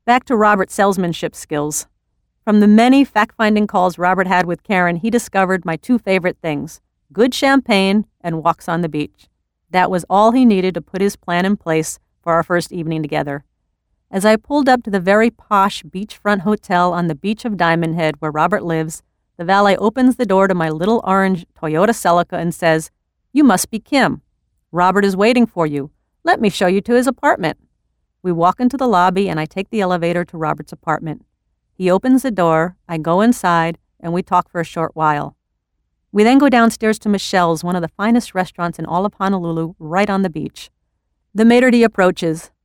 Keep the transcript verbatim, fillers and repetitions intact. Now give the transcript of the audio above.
Back to Robert's salesmanship skills. From the many fact-finding calls Robert had with Karen, he discovered my two favorite things, good champagne and walks on the beach. That was all he needed to put his plan in place for our first evening together. As I pulled up to the very posh beachfront hotel on the beach of Diamond Head where Robert lives, the valet opens the door to my little orange Toyota Celica and says, "You must be Kim. Robert is waiting for you. Let me show you to his apartment." We walk into the lobby and I take the elevator to Robert's apartment. He opens the door, I go inside, and we talk for a short while. We then go downstairs to Michelle's, one of the finest restaurants in all of Honolulu, right on the beach. The maitre d' approaches.